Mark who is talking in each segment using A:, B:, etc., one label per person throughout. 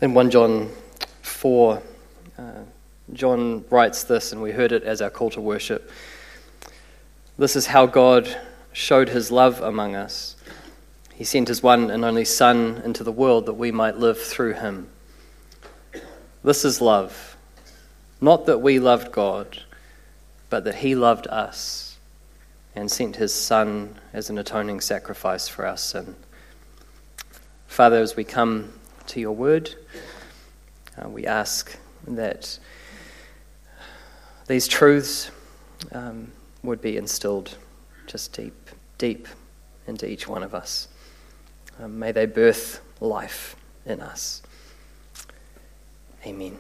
A: In 1 John 4, John writes this, and we heard it as our call to worship. This is how God showed his love among us. He sent his one and only Son into the world that we might live through him. This is love, not that we loved God, but that he loved us and sent his Son as an atoning sacrifice for our sin. Father, as we come to your word, we ask that these truths would be instilled just deep into each one of us. May they birth life in us. Amen.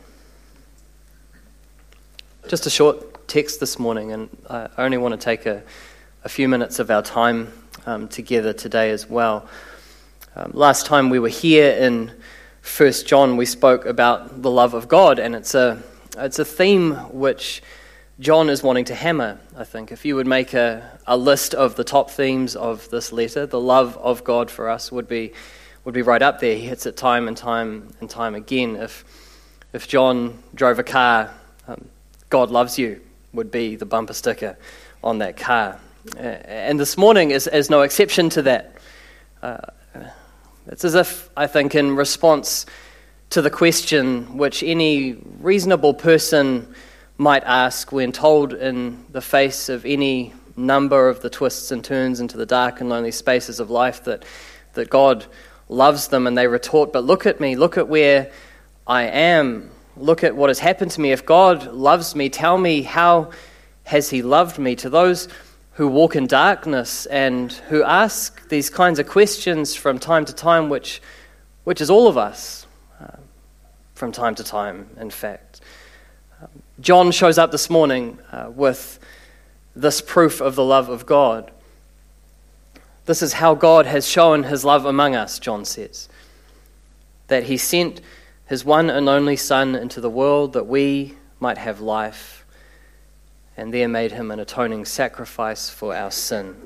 A: Just a short text this morning, and I only want to take a few minutes of our time together today as well. Last time we were here in 1 John, we spoke about the love of God, and it's a theme which John is wanting to hammer, I think. If you would make a list of the top themes of this letter, the love of God for us would be right up there. He hits it time and time again. If John drove a car, God loves you would be the bumper sticker on that car. And this morning is no exception to that. It's as if, I think, in response to the question which any reasonable person might ask when told in the face of any number of the twists and turns into the dark and lonely spaces of life that God loves them, and they retort, but look at me, look at where I am, look at what has happened to me. If God loves me, tell me, how has he loved me? To those who walk in darkness and who ask these kinds of questions from time to time, which is all of us from time to time, in fact. John shows up this morning with this proof of the love of God. This is how God has shown his love among us, John says, that he sent his one and only Son into the world that we might have life, and there made him an atoning sacrifice for our sin.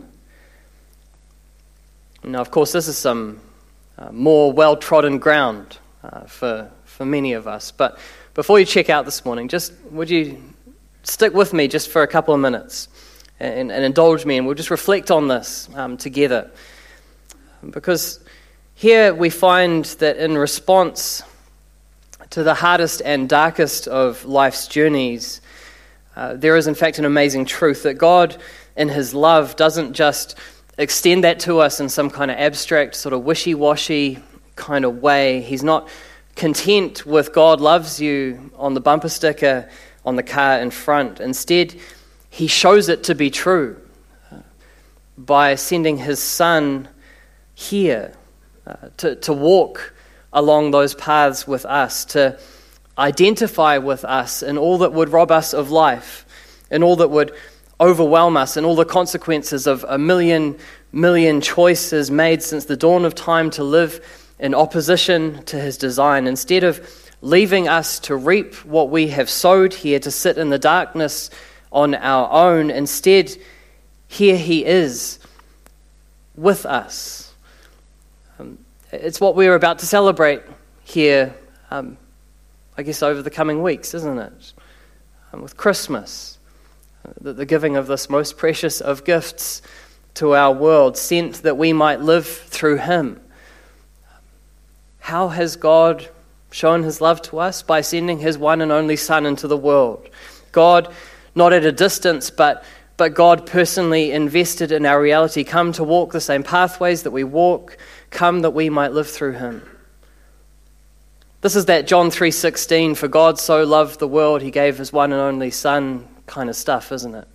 A: Now, of course, this is some more well-trodden ground for many of us. But before you check out this morning, just would you stick with me just for a couple of minutes and indulge me, and we'll just reflect on this together. Because here we find that in response to the hardest and darkest of life's journeys, there is in fact an amazing truth that God in his love doesn't just extend that to us in some kind of abstract, sort of wishy-washy kind of way. He's not content with God loves you on the bumper sticker on the car in front. Instead, he shows it to be true by sending his Son here to walk along those paths with us, to identify with us in all that would rob us of life, in all that would overwhelm us, in all the consequences of a million choices made since the dawn of time to live in opposition to his design. Instead of leaving us to reap what we have sowed here, to sit in the darkness on our own, instead, here he is with us. It's what we're about to celebrate here, I guess, over the coming weeks, isn't it? With Christmas, the giving of this most precious of gifts to our world, sent that we might live through him. How has God shown his love to us? By sending his one and only Son into the world. God, not at a distance, but God personally invested in our reality, come to walk the same pathways that we walk, come that we might live through him. This is that John 3:16, for God so loved the world, he gave his one and only Son kind of stuff, isn't it?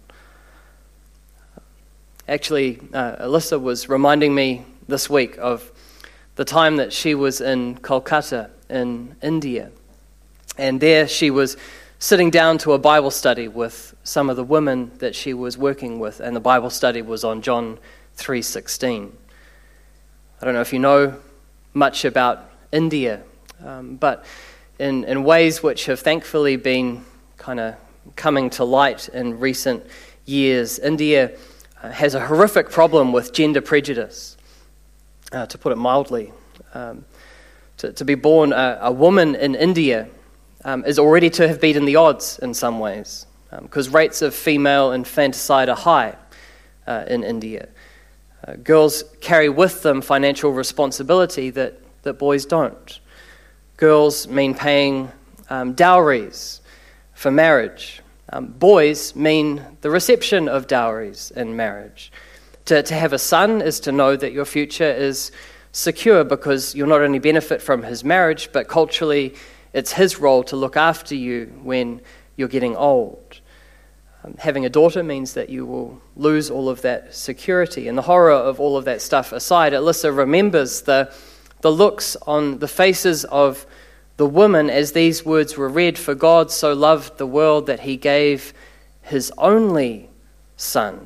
A: Actually, Alyssa was reminding me this week of the time that she was in Kolkata in India. And there she was sitting down to a Bible study with some of the women that she was working with, and the Bible study was on John 3:16. I don't know if you know much about India, but in ways which have thankfully been kind of coming to light in recent years, India has a horrific problem with gender prejudice, to put it mildly. To To be born a woman in India is already to have beaten the odds in some ways, because rates of female infanticide are high in India. Girls carry with them financial responsibility that boys don't. Girls mean paying dowries for marriage. Boys mean the reception of dowries in marriage. To have a son is to know that your future is secure, because you'll not only benefit from his marriage, but culturally it's his role to look after you when you're getting old. Having a daughter means that you will lose all of that security. And the horror of all of that stuff aside, Alyssa remembers the looks on the faces of the women as these words were read, "For God so loved the world that he gave his only son."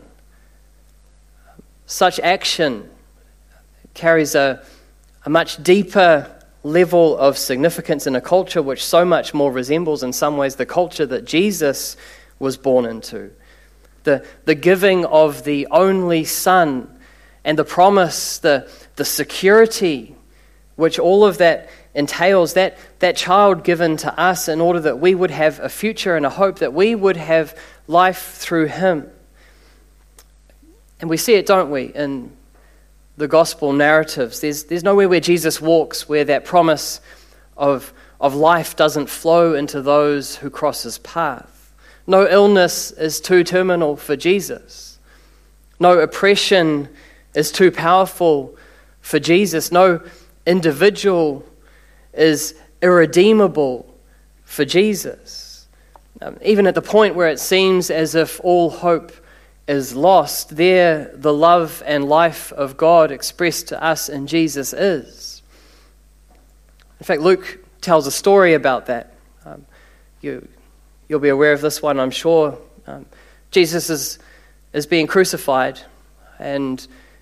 A: Such action carries a much deeper level of significance in a culture which so much more resembles in some ways the culture that Jesus was born into. The giving of the only son and the promise, the security which all of that entails, that child given to us in order that we would have a future and a hope, that we would have life through him. And we see it, don't we, in the gospel narratives. There's nowhere where Jesus walks where that promise of life doesn't flow into those who cross his path. No illness is too terminal for Jesus. No oppression is too powerful for Jesus. No individual is irredeemable for Jesus. Even at the point where it seems as if all hope is lost, there the love and life of God expressed to us in Jesus is. In fact, Luke tells a story about that. You'll be aware of this one, I'm sure. Jesus is being crucified, and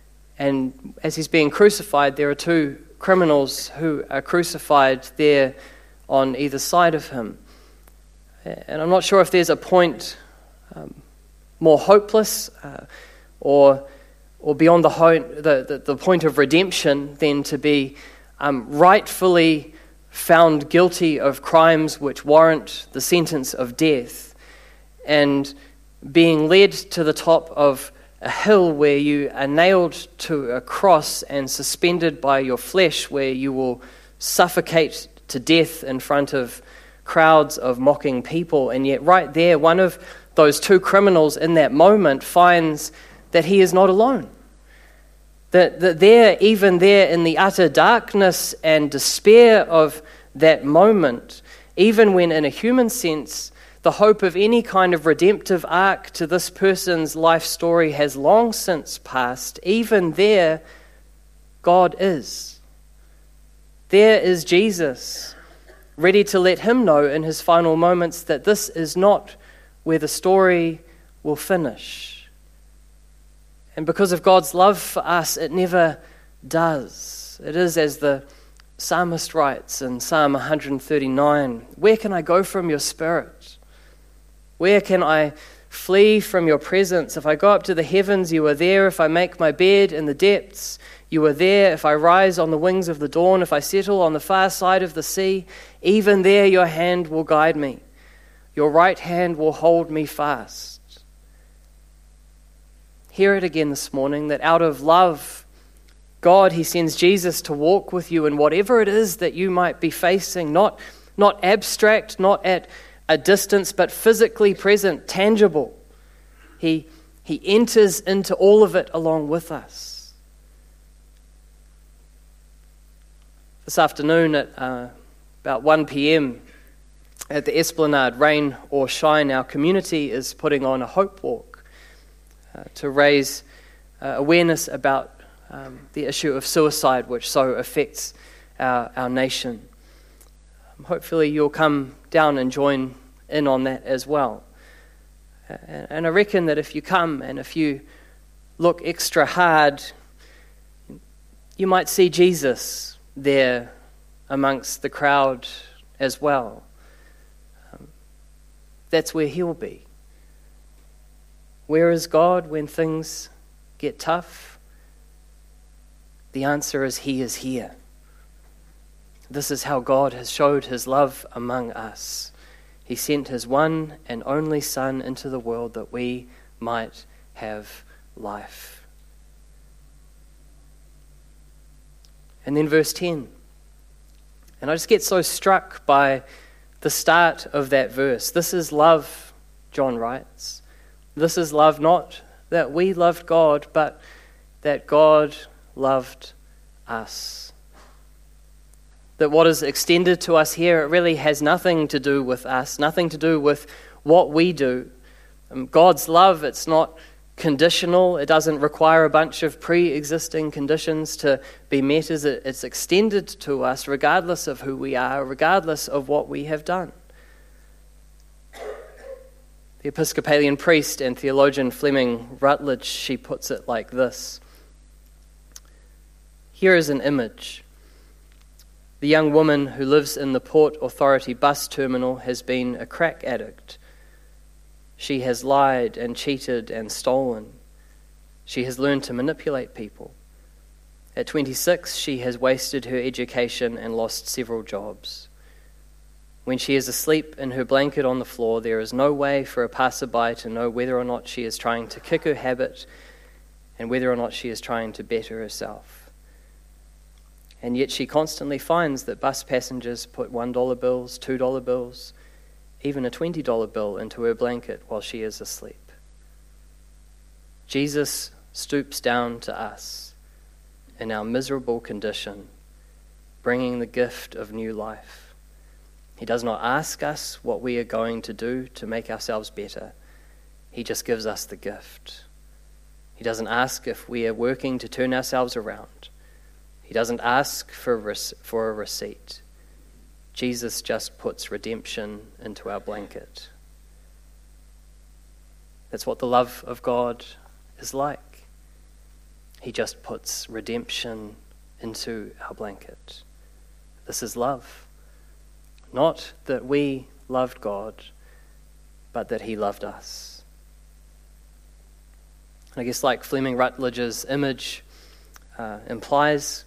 A: as he's being crucified, there are two criminals who are crucified there on either side of him. And I'm not sure if there's a point more hopeless or beyond the point of redemption than to be rightfully found guilty of crimes which warrant the sentence of death, and being led to the top of a hill where you are nailed to a cross and suspended by your flesh, where you will suffocate to death in front of crowds of mocking people. And yet right there, one of those two criminals in that moment finds that he is not alone. That there, even there in the utter darkness and despair of that moment, even when in a human sense the hope of any kind of redemptive arc to this person's life story has long since passed, even there God is. There is Jesus, ready to let him know in his final moments that this is not where the story will finish. And because of God's love for us, it never does. It is as the psalmist writes in Psalm 139, "Where can I go from your spirit? Where can I flee from your presence? If I go up to the heavens, you are there. If I make my bed in the depths, you are there. If I rise on the wings of the dawn, if I settle on the far side of the sea, even there your hand will guide me. Your right hand will hold me fast." Hear it again this morning, that out of love, God, he sends Jesus to walk with you in whatever it is that you might be facing, not abstract, not at a distance, but physically present, tangible. He enters into all of it along with us. This afternoon at about 1 p.m. at the Esplanade, rain or shine, our community is putting on a hope walk to raise awareness about the issue of suicide, which so affects our nation. Hopefully you'll come down and join in on that as well. And I reckon that if you come and if you look extra hard, you might see Jesus there amongst the crowd as well. That's where he'll be. Where is God when things get tough? The answer is he is here. This is how God has showed his love among us. He sent his one and only Son into the world that we might have life. And then verse 10. And I just get so struck by the start of that verse. This is love, John writes. This is love, not that we loved God, but that God loved us. That what is extended to us here, it really has nothing to do with us, nothing to do with what we do. God's love, it's not conditional. It doesn't require a bunch of pre-existing conditions to be met. It's extended to us regardless of who we are, regardless of what we have done. The Episcopalian priest and theologian Fleming Rutledge, she puts it like this. Here is an image. The young woman who lives in the Port Authority bus terminal has been a crack addict. She has lied and cheated and stolen. She has learned to manipulate people. At 26, she has wasted her education and lost several jobs. When she is asleep in her blanket on the floor, there is no way for a passerby to know whether or not she is trying to kick her habit and whether or not she is trying to better herself. And yet she constantly finds that bus passengers put $1 bills, $2 bills, even a $20 bill into her blanket while she is asleep. Jesus stoops down to us in our miserable condition, bringing the gift of new life. He does not ask us what we are going to do to make ourselves better. He just gives us the gift. He doesn't ask if we are working to turn ourselves around. He doesn't ask for a receipt. Jesus just puts redemption into our blanket. That's what the love of God is like. He just puts redemption into our blanket. This is love. Not that we loved God, but that he loved us. And I guess like Fleming Rutledge's image implies,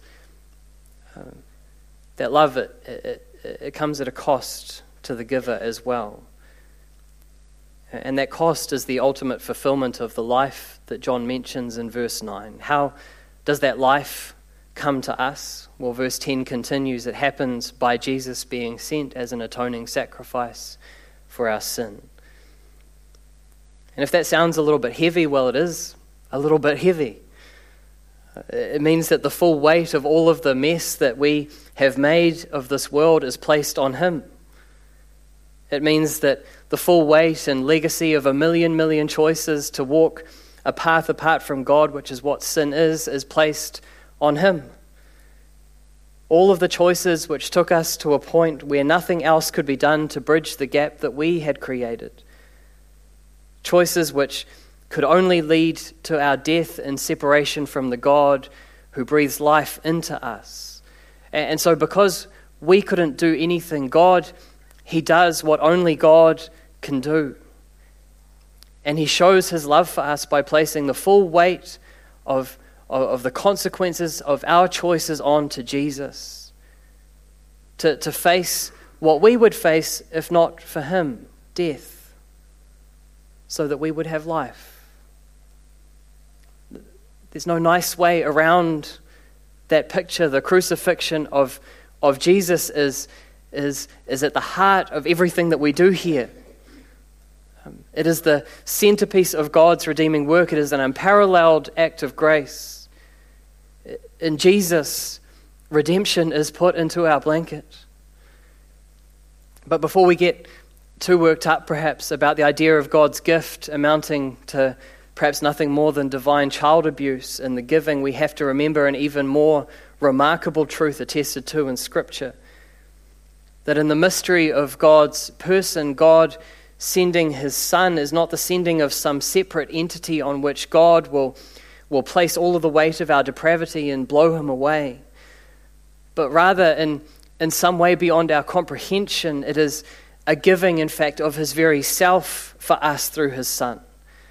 A: that love, it comes at a cost to the giver as well. And that cost is the ultimate fulfillment of the life that John mentions in verse 9. How does that life come to us? Well, verse 10 continues, it happens by Jesus being sent as an atoning sacrifice for our sin. And if that sounds a little bit heavy, well, it is a little bit heavy. It means that the full weight of all of the mess that we have made of this world is placed on him. It means that the full weight and legacy of a million choices to walk a path apart from God, which is what sin is placed on him. All of the choices which took us to a point where nothing else could be done to bridge the gap that we had created. Choices which could only lead to our death and separation from the God who breathes life into us. And so because we couldn't do anything, God, he does what only God can do. And he shows his love for us by placing the full weight of the consequences of our choices onto Jesus. To face what we would face if not for him, death, so that we would have life. There's no nice way around that picture. The crucifixion of Jesus is at the heart of everything that we do here. It is the centerpiece of God's redeeming work. It is an unparalleled act of grace. In Jesus, redemption is put into our blanket. But before we get too worked up, perhaps, about the idea of God's gift amounting to perhaps nothing more than divine child abuse in the giving, we have to remember an even more remarkable truth attested to in Scripture. That in the mystery of God's person, God sending his Son is not the sending of some separate entity on which God will place all of the weight of our depravity and blow him away. But rather, in some way beyond our comprehension, it is a giving, in fact, of his very self for us through his Son.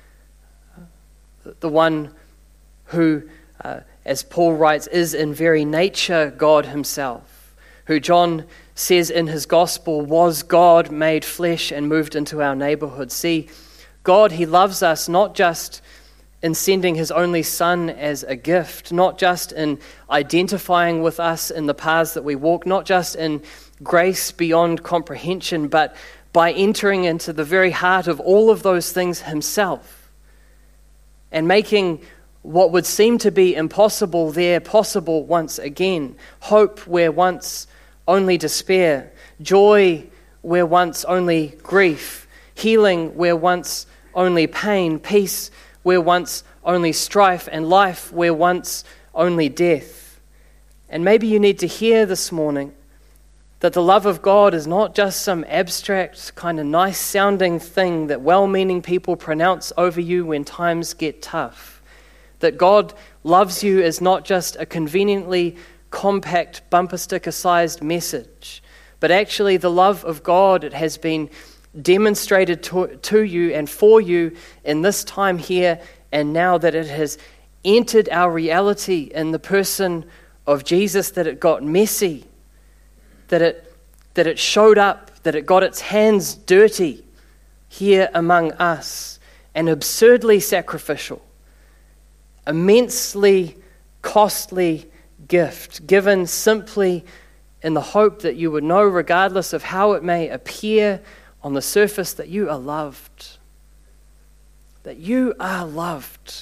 A: The one who, as Paul writes, is in very nature God himself, who John says in his gospel was God made flesh and moved into our neighborhood. See, God, he loves us not just in sending his only Son as a gift, not just in identifying with us in the paths that we walk, not just in grace beyond comprehension, but by entering into the very heart of all of those things himself and making what would seem to be impossible there possible once again. Hope where once only despair, joy where once only grief, healing where once only pain, peace where once only strife, and life where once only death. And maybe you need to hear this morning that the love of God is not just some abstract, kind of nice sounding thing that well-meaning people pronounce over you when times get tough. That God loves you is not just a conveniently compact bumper sticker sized message, but actually the love of God, it has been demonstrated to you and for you in this time here and now, that it has entered our reality in the person of Jesus, that it got messy, that it showed up, that it got its hands dirty here among us, and absurdly sacrificial, immensely costly gift given simply in the hope that you would know, regardless of how it may appear on the surface, that you are loved. That you are loved.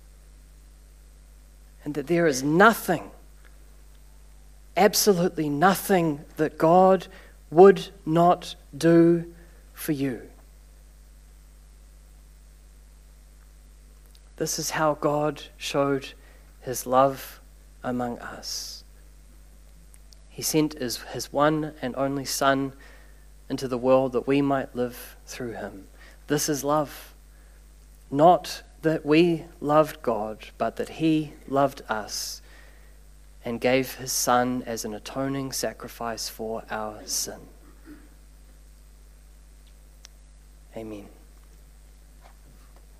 A: And that there is nothing, absolutely nothing, that God would not do for you. This is how God showed his love among us. He sent his one and only Son into the world that we might live through him. This is love. Not that we loved God, but that he loved us and gave his Son as an atoning sacrifice for our sin. Amen.